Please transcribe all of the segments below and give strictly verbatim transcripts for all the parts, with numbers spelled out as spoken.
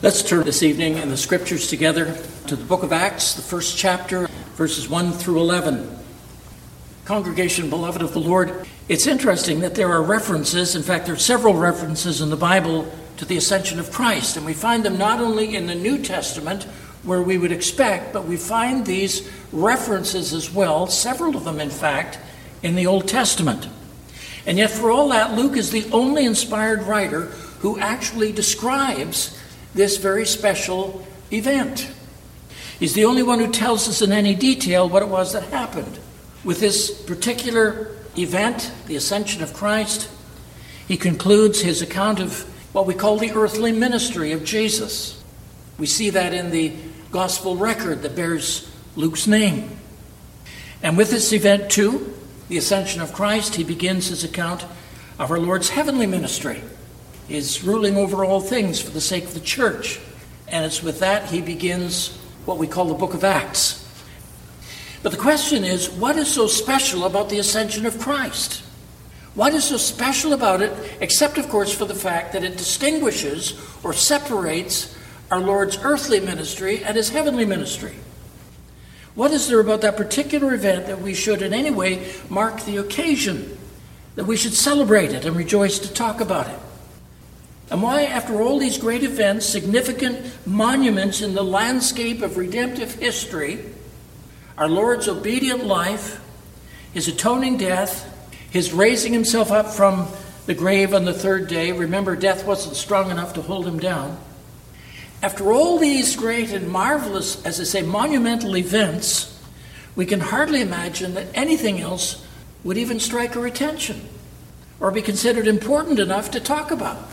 Let's turn this evening in the scriptures together to the book of Acts, the first chapter, verses one through eleven. Congregation, beloved of the Lord, it's interesting that there are references, in fact, there are several references in the Bible to the ascension of Christ, and we find them not only in the New Testament, where we would expect, but we find these references as well, several of them, in fact, in the Old Testament. And yet, for all that, Luke is the only inspired writer who actually describes this very special event. He's the only one who tells us in any detail what it was that happened. With this particular event, the ascension of Christ, he concludes his account of what we call the earthly ministry of Jesus. We see that in the gospel record that bears Luke's name. And with this event too, the ascension of Christ, he begins his account of our Lord's heavenly ministry. Is ruling over all things for the sake of the church. And it's with that he begins what we call the book of Acts. But the question is, what is so special about the ascension of Christ? What is so special about it, except, of course, for the fact that it distinguishes or separates our Lord's earthly ministry and his heavenly ministry? What is there about that particular event that we should in any way mark the occasion, that we should celebrate it and rejoice to talk about it? And why, after all these great events, significant monuments in the landscape of redemptive history, our Lord's obedient life, his atoning death, his raising himself up from the grave on the third day — remember, death wasn't strong enough to hold him down — after all these great and marvelous, as I say, monumental events, we can hardly imagine that anything else would even strike our attention or be considered important enough to talk about.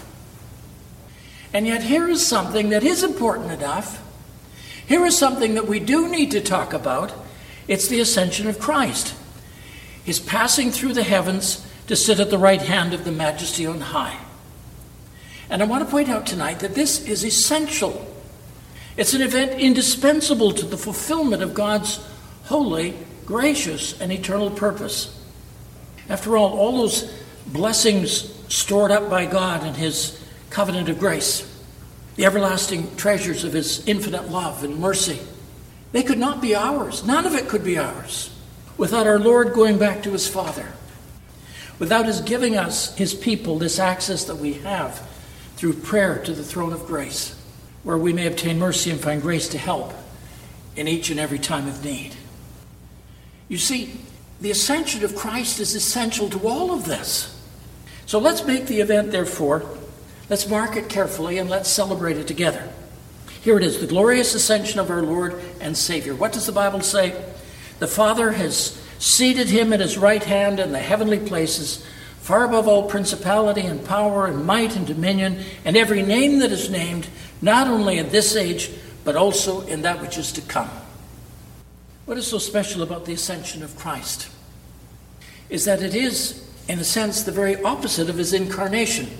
And yet here is something that is important enough. Here is something that we do need to talk about. It's the ascension of Christ. His passing through the heavens to sit at the right hand of the Majesty on high. And I want to point out tonight that this is essential. It's an event indispensable to the fulfillment of God's holy, gracious, and eternal purpose. After all, all those blessings stored up by God in his covenant of grace, the everlasting treasures of his infinite love and mercy, they could not be ours. None of it could be ours without our Lord going back to his Father, without his giving us, his people, this access that we have through prayer to the throne of grace, where we may obtain mercy and find grace to help in each and every time of need. You see, the ascension of Christ is essential to all of this. So let's make the event, therefore, let's mark it carefully and let's celebrate it together. Here it is, the glorious ascension of our Lord and Savior. What does the Bible say? The Father has seated him at his right hand in the heavenly places, far above all principality and power and might and dominion, and every name that is named, not only in this age, but also in that which is to come. What is so special about the ascension of Christ is that it is, in a sense, the very opposite of his incarnation.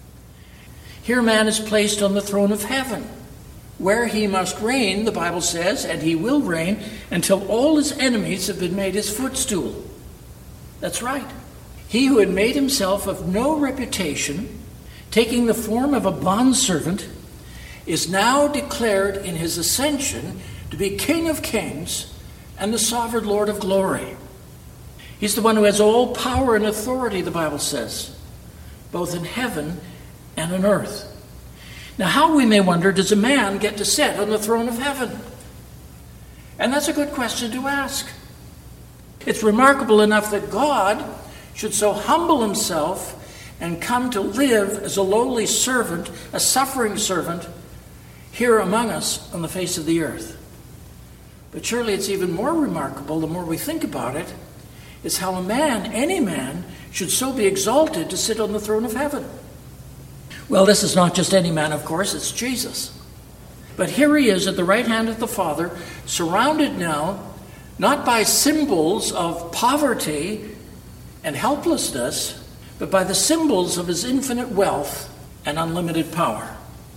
Here man is placed on the throne of heaven, where he must reign, the Bible says, and he will reign until all his enemies have been made his footstool. That's right. He who had made himself of no reputation, taking the form of a bondservant, is now declared in his ascension to be King of kings and the sovereign Lord of glory. He's the one who has all power and authority, the Bible says, both in heaven and on earth. Now, how, we may wonder, does a man get to sit on the throne of heaven? And that's a good question to ask. It's remarkable enough that God should so humble himself and come to live as a lowly servant, a suffering servant, here among us on the face of the earth. But surely it's even more remarkable, the more we think about it, is how a man, any man, should so be exalted to sit on the throne of heaven. Well, this is not just any man, of course, it's Jesus. But here he is at the right hand of the Father, surrounded now, not by symbols of poverty and helplessness, but by the symbols of his infinite wealth and unlimited power.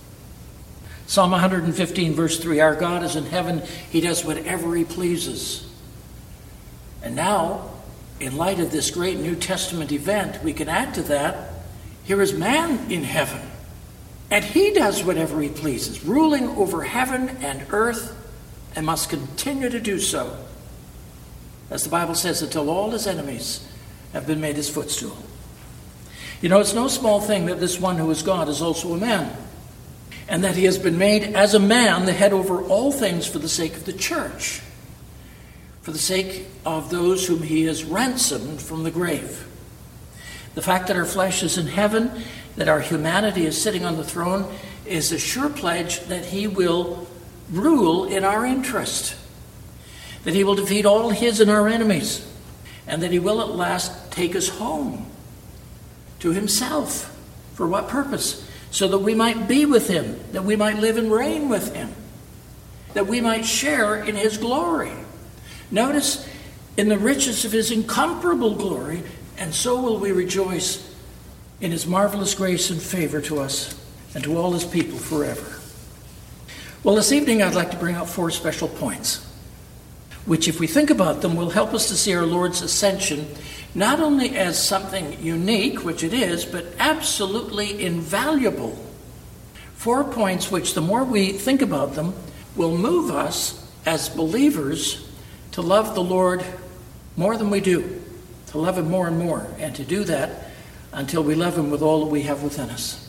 Psalm one fifteen, verse three, our God is in heaven, he does whatever he pleases. And now, in light of this great New Testament event, we can add to that, here is man in heaven. And he does whatever he pleases, ruling over heaven and earth, and must continue to do so, as the Bible says, until all his enemies have been made his footstool. You know, it's no small thing that this one who is God is also a man, and that he has been made as a man the head over all things for the sake of the church, for the sake of those whom he has ransomed from the grave. The fact that our flesh is in heaven, that our humanity is sitting on the throne, is a sure pledge that he will rule in our interest, that he will defeat all his and our enemies, and that he will at last take us home to himself. For what purpose? So that we might be with him, that we might live and reign with him, that we might share in his glory. Notice, in the riches of his incomparable glory, and so will we rejoice in his marvelous grace and favor to us and to all his people forever. Well, this evening I'd like to bring out four special points, which, if we think about them, will help us to see our Lord's ascension not only as something unique, which it is, but absolutely invaluable. Four points which, the more we think about them, will move us as believers to love the Lord more than we do, to love him more and more, and to do that until we love him with all that we have within us.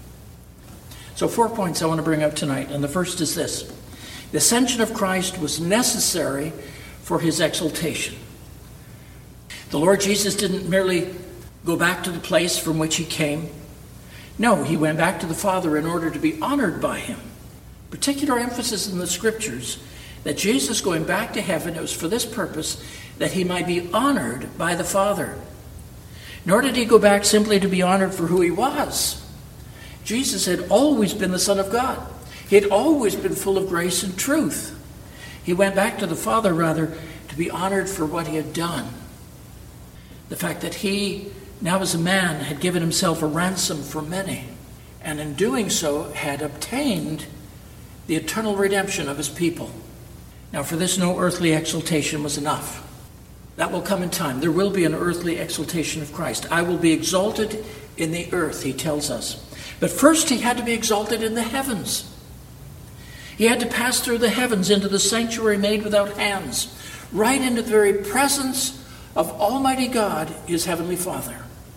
So four points I want to bring out tonight, and the first is this. The ascension of Christ was necessary for his exaltation. The Lord Jesus didn't merely go back to the place from which he came. No, he went back to the Father in order to be honored by him. Particular emphasis in the scriptures that Jesus going back to heaven, it was for this purpose, that he might be honored by the Father. Nor did he go back simply to be honored for who he was. Jesus had always been the Son of God. He had always been full of grace and truth. He went back to the Father, rather, to be honored for what he had done. The fact that he, now as a man, had given himself a ransom for many, and in doing so had obtained the eternal redemption of his people. Now, for this, no earthly exaltation was enough. That will come in time. There will be an earthly exaltation of Christ. I will be exalted in the earth, he tells us. But first he had to be exalted in the heavens. He had to pass through the heavens into the sanctuary made without hands, right into the very presence of Almighty God, his heavenly Father.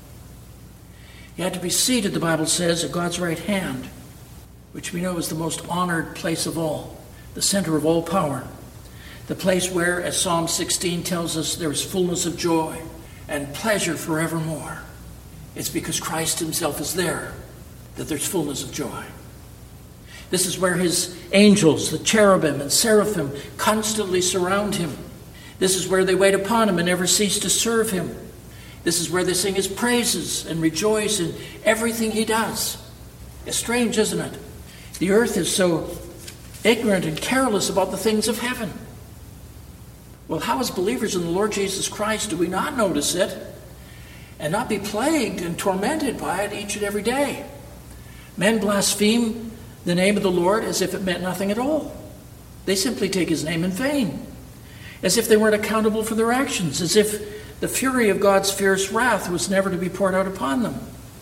He had to be seated, the Bible says, at God's right hand, which we know is the most honored place of all, the center of all power. The place where, as Psalm sixteen tells us, there is fullness of joy and pleasure forevermore. It's because Christ himself is there that there's fullness of joy. This is where his angels, the cherubim and seraphim, constantly surround him. This is where they wait upon him and never cease to serve him. This is where they sing his praises and rejoice in everything he does. It's strange, isn't it? The earth is so ignorant and careless about the things of heaven. Well, how as believers in the Lord Jesus Christ do we not notice it and not be plagued and tormented by it each and every day? Men blaspheme the name of the Lord as if it meant nothing at all. They simply take his name in vain, as if they weren't accountable for their actions, as if the fury of God's fierce wrath was never to be poured out upon them.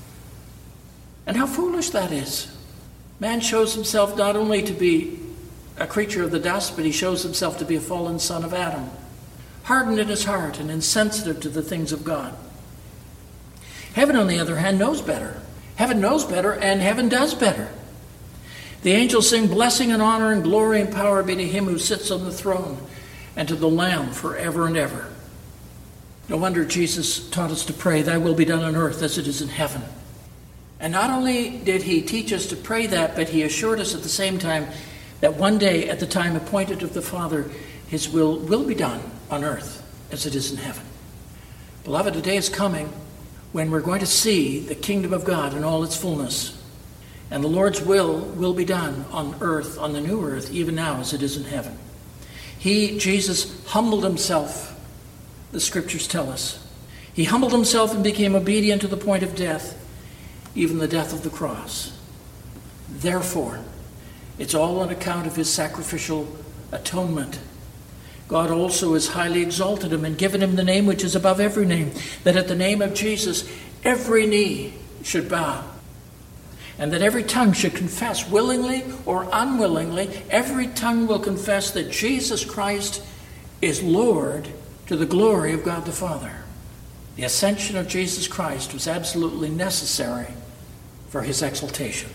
And how foolish that is. Man shows himself not only to be a creature of the dust, but he shows himself to be a fallen son of Adam, hardened in his heart and insensitive to the things of God. Heaven, on the other hand, knows better. Heaven knows better, and heaven does better. The angels sing, blessing and honor and glory and power be to him who sits on the throne and to the Lamb forever and ever. No wonder Jesus taught us to pray, thy will be done on earth as it is in heaven. And not only did he teach us to pray that, but he assured us at the same time that one day, at the time appointed of the Father, his will will be done on earth as it is in heaven. Beloved, a day is coming when we're going to see the kingdom of God in all its fullness. And the Lord's will will be done on earth, on the new earth, even now as it is in heaven. He, Jesus, humbled himself, the scriptures tell us. He humbled himself and became obedient to the point of death, even the death of the cross. Therefore, it's all on account of his sacrificial atonement. God also has highly exalted him and given him the name which is above every name, that at the name of Jesus every knee should bow. and that every tongue should confess, willingly or unwillingly, every tongue will confess that Jesus Christ is Lord to the glory of God the Father. The ascension of Jesus Christ was absolutely necessary for his exaltation.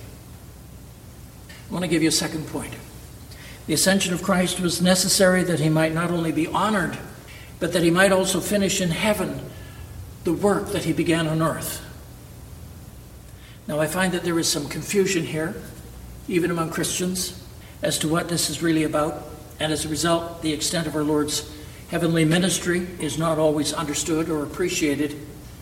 I want to give you a second point. The ascension of Christ was necessary that he might not only be honored, but that he might also finish in heaven the work that he began on earth. Now, I find that there is some confusion here, even among Christians, as to what this is really about, and as a result, the extent of our Lord's heavenly ministry is not always understood or appreciated.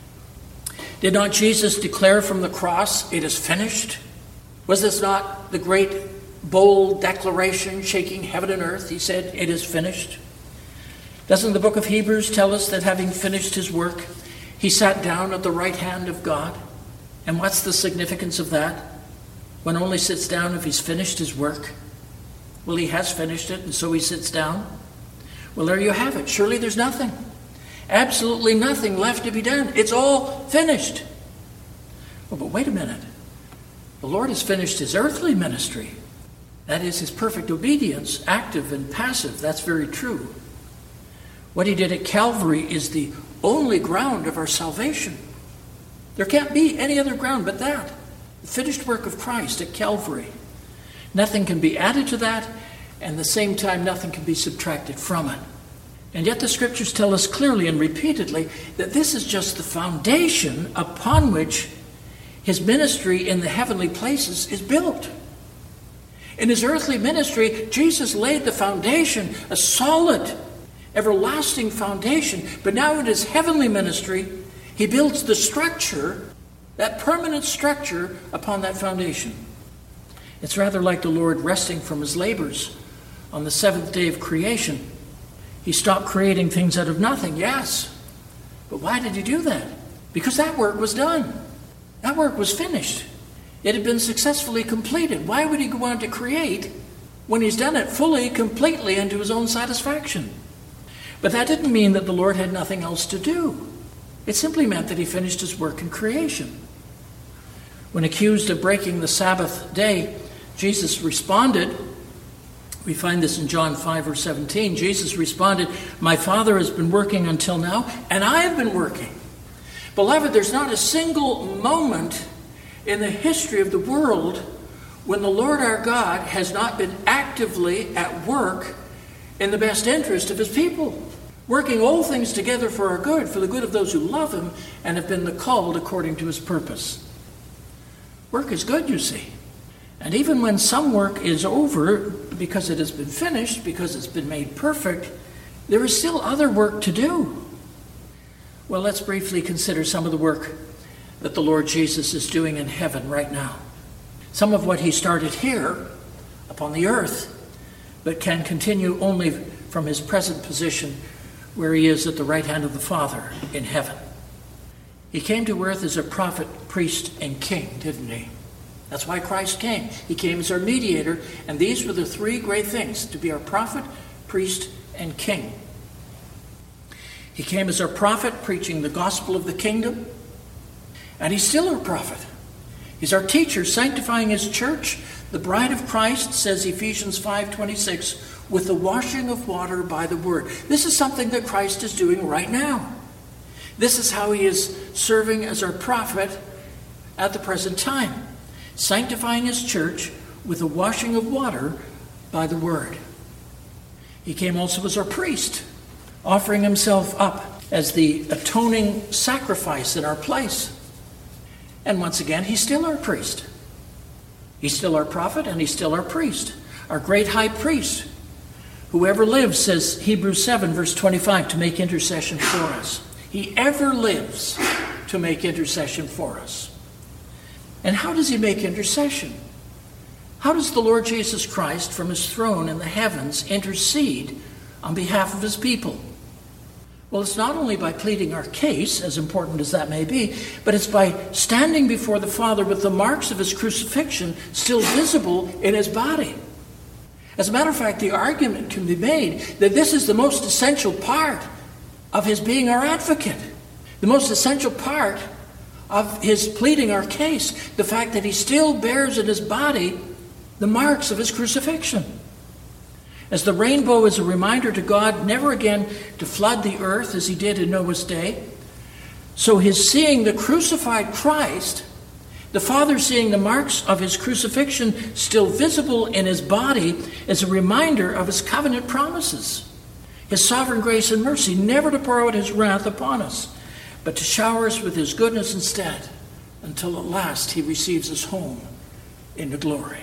Did not Jesus declare from the cross, "It is finished"? Was this not the great, bold declaration shaking heaven and earth? He said, "It is finished." Doesn't the book of Hebrews tell us that having finished his work, he sat down at the right hand of God? And what's the significance of that? One only sits down if he's finished his work. Well, he has finished it, and so he sits down. Well, there you have it. Surely there's nothing. Absolutely nothing left to be done. It's all finished. Oh, but wait a minute. The Lord has finished his earthly ministry. That is his perfect obedience, active and passive. That's very true. What he did at Calvary is the only ground of our salvation. There can't be any other ground but that. The finished work of Christ at Calvary. Nothing can be added to that, and at the same time, nothing can be subtracted from it. And yet the scriptures tell us clearly and repeatedly that this is just the foundation upon which his ministry in the heavenly places is built. In his earthly ministry, Jesus laid the foundation, a solid, everlasting foundation. But now in his heavenly ministry, he builds the structure, that permanent structure, upon that foundation. It's rather like the Lord resting from his labors on the seventh day of creation. He stopped creating things out of nothing, yes. But why did he do that? Because that work was done. That work was finished. It had been successfully completed. Why would he go on to create when he's done it fully, completely, and to his own satisfaction? But that didn't mean that the Lord had nothing else to do. It simply meant that he finished his work in creation. When accused of breaking the Sabbath day, Jesus responded, we find this in John five, verse seventeen, Jesus responded, "My Father has been working until now, and I have been working." Beloved, there's not a single moment in the history of the world when the Lord our God has not been actively at work in the best interest of his people, working all things together for our good, for the good of those who love him and have been the called according to his purpose. Work is good, you see. And even when some work is over, because it has been finished, because it's been made perfect, there is still other work to do. Well, let's briefly consider some of the work that the Lord Jesus is doing in heaven right now. Some of what he started here upon the earth, but can continue only from his present position where he is at the right hand of the Father in heaven. He came to earth as a prophet, priest, and king, didn't he? That's why Christ came. He came as our mediator, and these were the three great things: to be our prophet, priest, and king. He came as our prophet, preaching the gospel of the kingdom, and he's still our prophet. He's our teacher, sanctifying his church, the bride of Christ, says Ephesians five twenty-six, with the washing of water by the word. This is something that Christ is doing right now. This is how he is serving as our prophet at the present time, sanctifying his church with the washing of water by the word. He came also as our priest, offering himself up as the atoning sacrifice in our place. And once again, he's still our priest. He's still our prophet, and he's still our priest, our great high priest, who ever lives, says Hebrews seven, verse twenty-five, to make intercession for us. He ever lives to make intercession for us. And how does he make intercession? How does the Lord Jesus Christ from his throne in the heavens intercede on behalf of his people? Well, it's not only by pleading our case, as important as that may be, but it's by standing before the Father with the marks of his crucifixion still visible in his body. As a matter of fact, the argument can be made that this is the most essential part of his being our advocate, the most essential part of his pleading our case, the fact that he still bears in his body the marks of his crucifixion. As the rainbow is a reminder to God never again to flood the earth as he did in Noah's day, so his seeing the crucified Christ, the Father seeing the marks of his crucifixion still visible in his body, is a reminder of his covenant promises, his sovereign grace and mercy, never to pour out his wrath upon us, but to shower us with his goodness instead, until at last he receives us home into glory.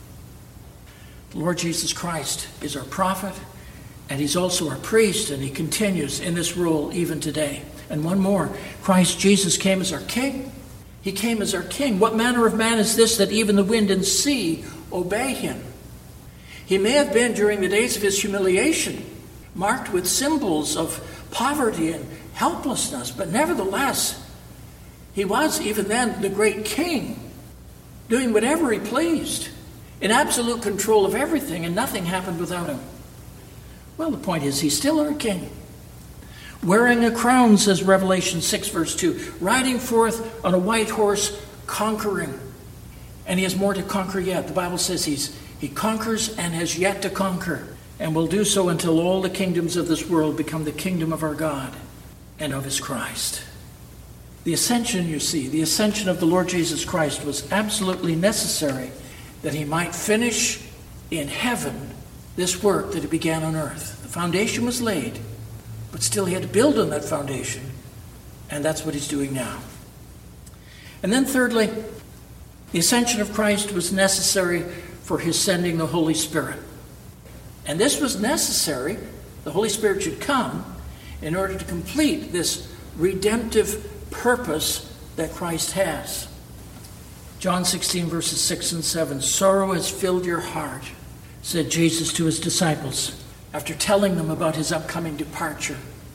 The Lord Jesus Christ is our prophet, and he's also our priest, and he continues in this role even today. And one more, Christ Jesus came as our king. He came as our king. What manner of man is this that even the wind and sea obey him? He may have been, during the days of his humiliation, marked with symbols of poverty and helplessness, but nevertheless, he was even then the great king, doing whatever he pleased, in absolute control of everything, and nothing happened without him. Well, the point is, he's still our king. Wearing a crown, says Revelation six, verse two, riding forth on a white horse, conquering. And he has more to conquer yet. The Bible says he's he conquers and has yet to conquer, and will do so until all the kingdoms of this world become the kingdom of our God and of his Christ. The ascension, you see, the ascension of the Lord Jesus Christ was absolutely necessary that he might finish in heaven this work that he began on earth. The foundation was laid, but still he had to build on that foundation, and that's what he's doing now. And then thirdly, the ascension of Christ was necessary for his sending the Holy Spirit. And this was necessary, the Holy Spirit should come in order to complete this redemptive purpose that Christ has. John sixteen, verses six and seven, sorrow has filled your heart, said Jesus to his disciples, after telling them about his upcoming departure.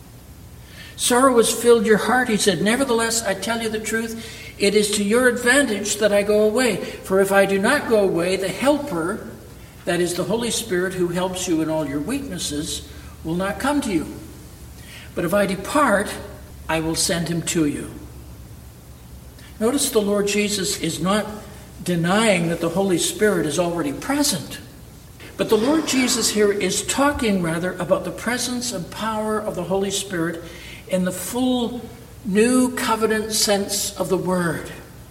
Sorrow has filled your heart, he said. Nevertheless, I tell you the truth, it is to your advantage that I go away. For if I do not go away, the Helper, that is the Holy Spirit who helps you in all your weaknesses, will not come to you. But if I depart, I will send him to you. Notice the Lord Jesus is not denying that the Holy Spirit is already present. But the Lord Jesus here is talking rather about the presence and power of the Holy Spirit in the full new covenant sense of the word,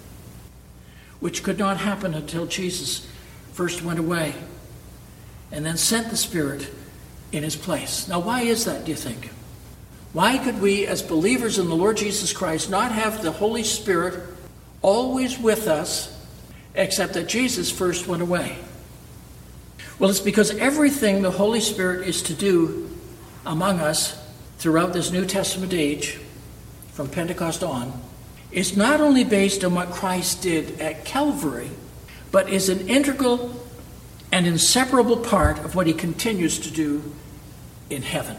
which could not happen until Jesus first went away and then sent the Spirit in his place. Now, why is that, do you think? Why could we, as believers in the Lord Jesus Christ, not have the Holy Spirit always with us, except that Jesus first went away? Well, it's because everything the Holy Spirit is to do among us throughout this New Testament age, from Pentecost on, is not only based on what Christ did at Calvary, but is an integral and inseparable part of what he continues to do in heaven.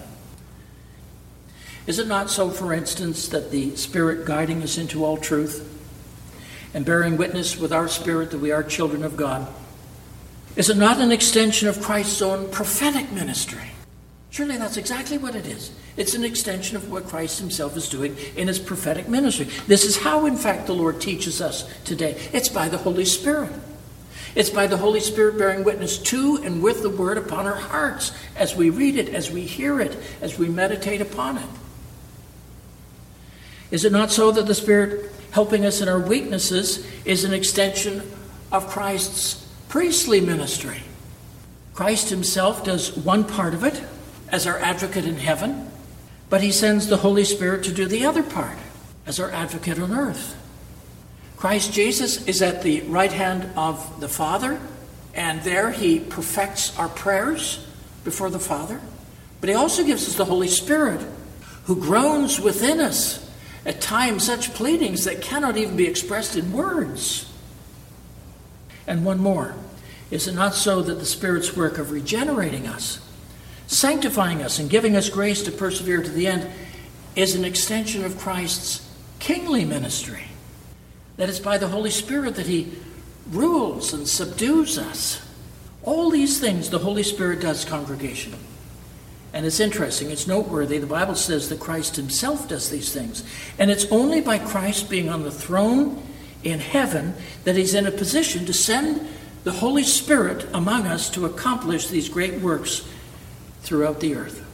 Is it not so, for instance, that the Spirit guiding us into all truth and bearing witness with our spirit that we are children of God, is it not an extension of Christ's own prophetic ministry? Surely that's exactly what it is. It's an extension of what Christ himself is doing in his prophetic ministry. This is how, in fact, the Lord teaches us today. It's by the Holy Spirit. It's by the Holy Spirit bearing witness to and with the word upon our hearts as we read it, as we hear it, as we meditate upon it. Is it not so that the Spirit helping us in our weaknesses is an extension of Christ's priestly ministry? Christ himself does one part of it as our advocate in heaven, but he sends the Holy Spirit to do the other part as our advocate on earth. Christ Jesus is at the right hand of the Father, and there he perfects our prayers before the Father. But he also gives us the Holy Spirit, who groans within us at times such pleadings that cannot even be expressed in words. And one more. Is it not so that the Spirit's work of regenerating us, sanctifying us, and giving us grace to persevere to the end is an extension of Christ's kingly ministry? That it's by the Holy Spirit that he rules and subdues us. All these things the Holy Spirit does, congregation. And it's interesting, it's noteworthy. The Bible says that Christ himself does these things. And it's only by Christ being on the throne in heaven that he's in a position to send the Holy Spirit among us to accomplish these great works throughout the earth.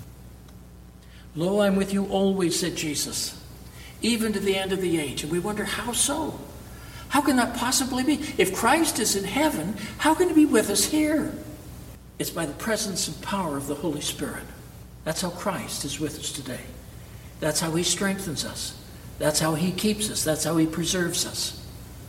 Lo, I'm with you always, said Jesus, even to the end of the age. And we wonder, how so? How can that possibly be? If Christ is in heaven, how can he be with us here? It's by the presence and power of the Holy Spirit. That's how Christ is with us today. That's how he strengthens us. That's how he keeps us. That's how he preserves us.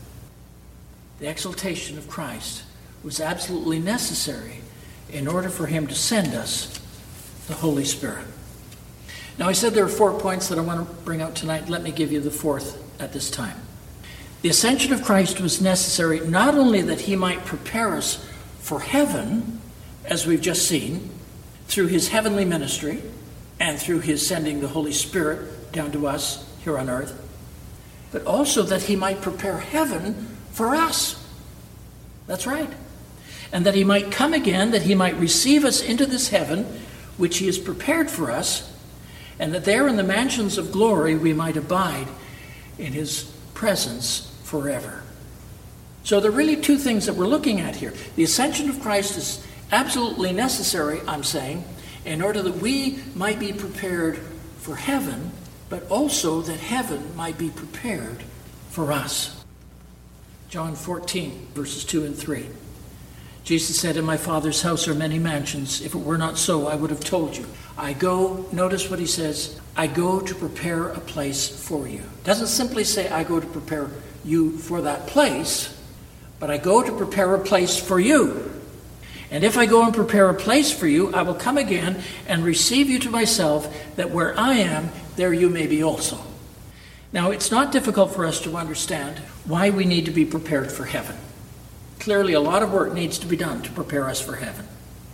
The exaltation of Christ was absolutely necessary in order for him to send us the Holy Spirit. Now, I said there are four points that I want to bring out tonight. Let me give you the fourth at this time. The ascension of Christ was necessary not only that he might prepare us for heaven, as we've just seen, through his heavenly ministry and through his sending the Holy Spirit down to us here on earth, but also that he might prepare heaven for us. That's right. And that he might come again, that he might receive us into this heaven, which he has prepared for us, and that there in the mansions of glory we might abide in his presence forever. So there are really two things that we're looking at here. The ascension of Christ is absolutely necessary, I'm saying, in order that we might be prepared for heaven, but also that heaven might be prepared for us. John fourteen, verses two and three. Jesus said, in my Father's house are many mansions. If it were not so, I would have told you. I go, notice what he says, I go to prepare a place for you. It doesn't simply say I go to prepare you for that place, but I go to prepare a place for you. And if I go and prepare a place for you, I will come again and receive you to myself, that where I am, there you may be also. Now, it's not difficult for us to understand why we need to be prepared for heaven. Clearly, a lot of work needs to be done to prepare us for heaven.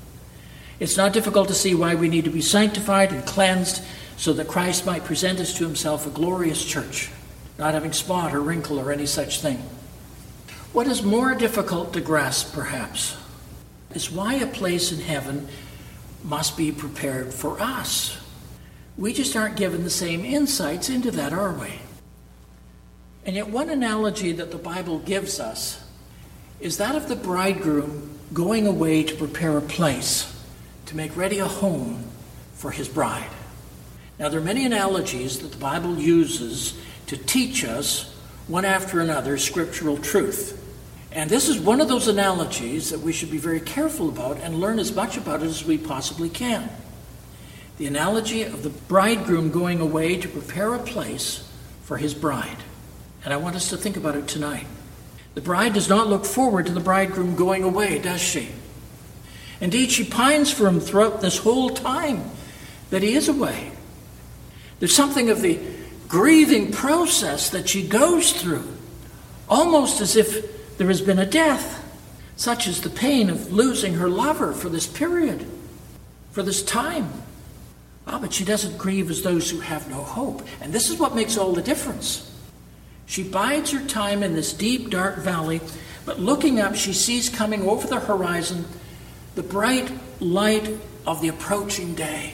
It's not difficult to see why we need to be sanctified and cleansed so that Christ might present us to himself a glorious church, not having spot or wrinkle or any such thing. What is more difficult to grasp, perhaps, is why a place in heaven must be prepared for us. We just aren't given the same insights into that, are we? And yet one analogy that the Bible gives us is that of the bridegroom going away to prepare a place, to make ready a home for his bride. Now, there are many analogies that the Bible uses to teach us, one after another, scriptural truth. And this is one of those analogies that we should be very careful about and learn as much about it as we possibly can. The analogy of the bridegroom going away to prepare a place for his bride. And I want us to think about it tonight. The bride does not look forward to the bridegroom going away, does she? Indeed, she pines for him throughout this whole time that he is away. There's something of the grieving process that she goes through, almost as if there has been a death, such as the pain of losing her lover for this period, for this time. Ah, but she doesn't grieve as those who have no hope. And this is what makes all the difference. She bides her time in this deep, dark valley, but looking up, she sees coming over the horizon the bright light of the approaching day.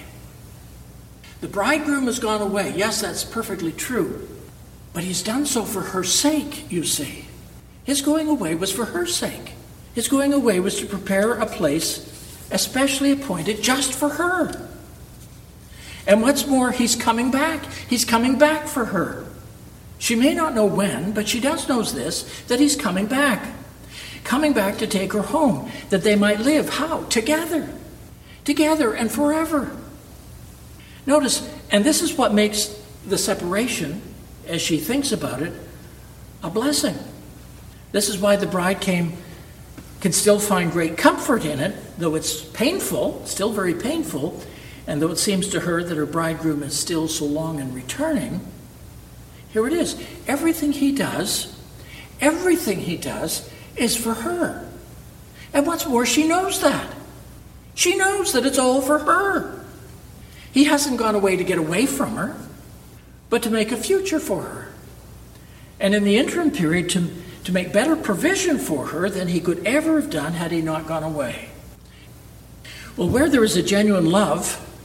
The bridegroom has gone away. Yes, that's perfectly true. But he's done so for her sake, you see. His going away was for her sake. His going away was to prepare a place especially appointed just for her. And what's more, he's coming back. He's coming back for her. She may not know when, but she does know this, that he's coming back. Coming back to take her home, that they might live. How? Together. Together and forever. Notice, and this is what makes the separation, as she thinks about it, a blessing. This is why the bride came, can still find great comfort in it, though it's painful, still very painful, and though it seems to her that her bridegroom is still so long in returning. Here it is. Everything he does, everything he does is for her. And what's more, she knows that. She knows that it's all for her. He hasn't gone away to get away from her, but to make a future for her. And in the interim period, to, to make better provision for her than he could ever have done had he not gone away. Well, where there is a genuine love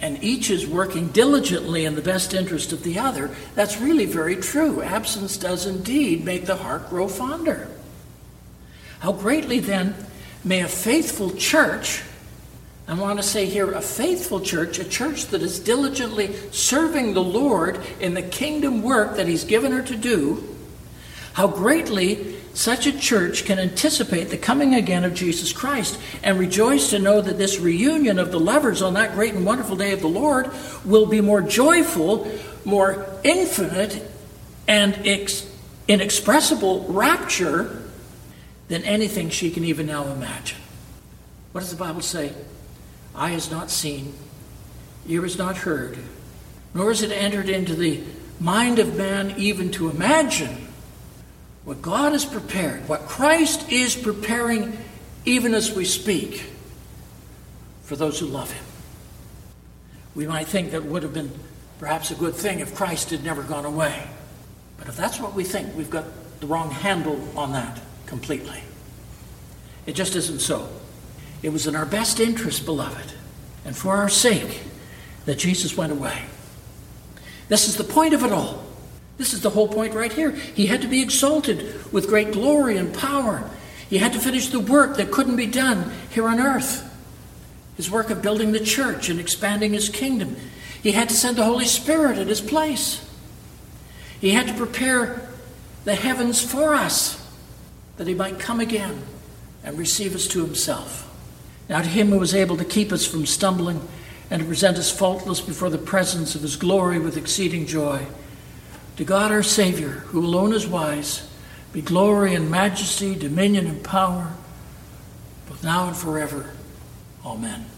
and each is working diligently in the best interest of the other, that's really very true. Absence does indeed make the heart grow fonder. How greatly then may a faithful church, I want to say here a faithful church, a church that is diligently serving the Lord in the kingdom work that he's given her to do, how greatly such a church can anticipate the coming again of Jesus Christ and rejoice to know that this reunion of the lovers on that great and wonderful day of the Lord will be more joyful, more infinite, and ex- inexpressible rapture than anything she can even now imagine. What does the Bible say? Eye has not seen, ear has not heard, nor has it entered into the mind of man even to imagine what God has prepared, what Christ is preparing even as we speak for those who love him. We might think that it would have been perhaps a good thing if Christ had never gone away. But if that's what we think, we've got the wrong handle on that completely. It just isn't so. It was in our best interest, beloved, and for our sake that Jesus went away. This is the point of it all. This is the whole point right here. He had to be exalted with great glory and power. He had to finish the work that couldn't be done here on earth. His work of building the church and expanding his kingdom. He had to send the Holy Spirit in his place. He had to prepare the heavens for us that he might come again and receive us to himself. Now to him who was able to keep us from stumbling and to present us faultless before the presence of his glory with exceeding joy, to God our Savior, who alone is wise, be glory and majesty, dominion and power, both now and forever. Amen.